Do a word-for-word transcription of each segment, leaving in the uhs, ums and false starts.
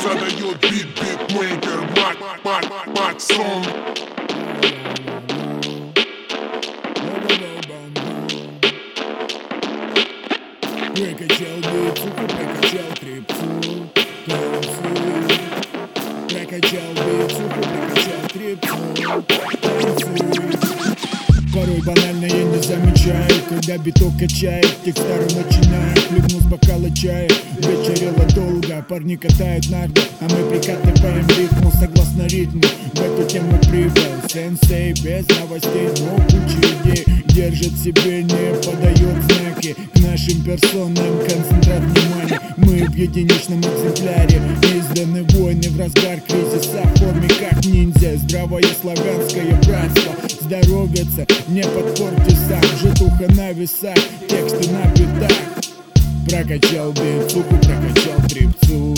задает бит, битмейкер, Мак, Мак, Максон. Прокачал бицуху, прокачал крипцу, танцуй. Прокачал бицуху, прокачал крипцу, танцуй. Порой банально я не замечаю, когда биток качает, текстару начинаю, хлебну с бокала чая. Вечерело долго, парни катают нарды, а мы прикатываем ритму согласно ритму. В эту тему прибыл сенсей без новостей, но куча идей. Держит себе, не подает знаки к нашим персонам, концентрат внимания. Мы в единичном экземпляре изданы войны в разгар кризиса в форме как ниндзя. Здравое славянское братство здоровится, не подпорти сам. Житуха на весах, тексты на битах. Прокачал бицуху, прокачал трипцу,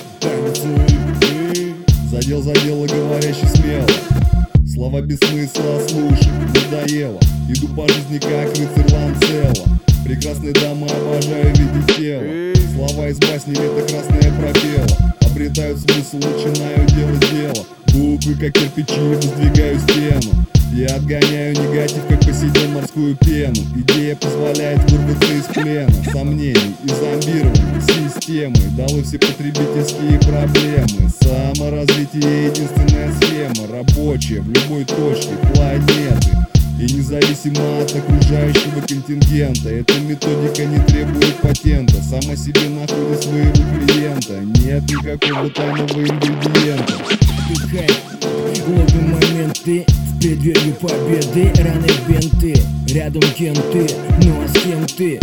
танцуй. Задел за дело, говорящий смело. Слова без смысла, слушай, надоело. Иду по жизни как рыцарь Ланцело. Прекрасные дамы, обожаю видеть тело. Слова из басни, это красная пропела. Обретают смысл, начинаю делать дело. Буквы как кирпичи, воздвигаю стену. Я отгоняю негатив, как посидел морскую пену. Идея позволяет вырваться из плена сомнений и зомбирования системы. Дало все потребительские проблемы. Саморазвитие — единственная схема, рабочая в любой точке планеты и независимо от окружающего контингента. Эта методика не требует патента, сама себе находит своего клиента. Нет никакого тайного ингредиента. Дыхай, ловим моменты в преддверии победы. Раны бенты, рядом кенты, ну а с кем ты?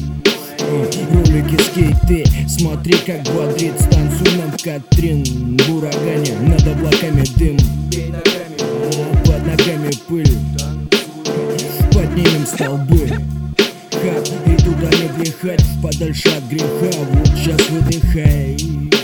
Ролики, скейты, смотри как бодрит. Станцуй нам Катрин в урагане, над облаками дым, под ногами пыль. Поднимем столбы, хап, и туда не брехать, подальше от греха. Вот сейчас выдыхай,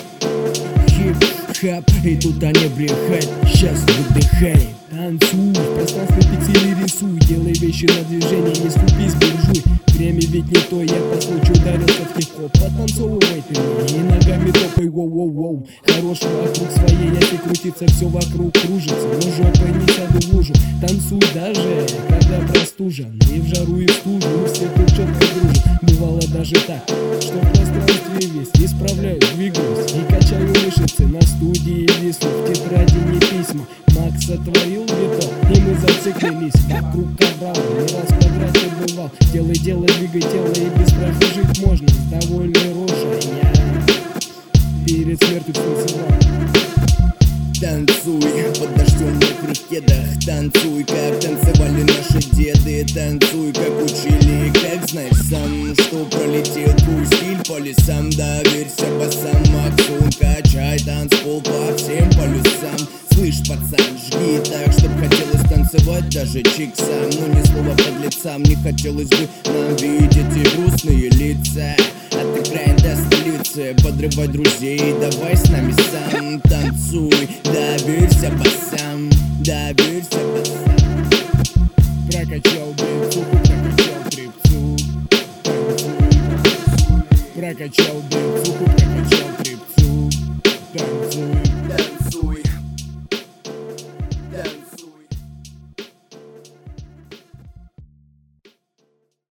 хип-хап, и туда не брехать, сейчас выдыхай. Танцуй, в пространстве пикселей рисуй, делай вещи на движение, не скупись, буржуй. Время ведь не то, я по случаю ударился в хип-хоп. Потанцовывай ты мне и ногами топай, воу-воу-воу. Хорош вокруг своей оси крутится, все вокруг кружится, но жопой не сяду в лужу. Танцуй даже, когда простужен, и в жару, и в стужу, все тут четко дружат. Бывало даже так, что в пространстве весь исправляю, двигаюсь и качаю мышцы. На студии вису, в тетради не письма. Макс сотворил биток, и мы зациклились вокруг кабрала. Не раз подряд я бывал. Делай дело, двигай тело, и без страха жить можно. С довольной рожей я перед смертью танцевал. Танцуй под дождем в мокрых кедах. Танцуй, как танцевали наши деды. Танцуй, как учили, как знаешь сам, что пролетел твой стиль по лесам. Доверься басам, Максун, качай танцпол по всем полюсам. Слышь, пацан, жги так, чтоб хотелось танцевать даже чиксам. Но ни слова подлецам, не хотелось бы нам видеть и грустные лица. От экрана до столицы, подрывай друзей, давай с нами сам. Танцуй, доверься басам, доверься басам. Прокачал бицуху, прокачал трипцу, танцуй. Прокачал бицуху, прокачал трипцу.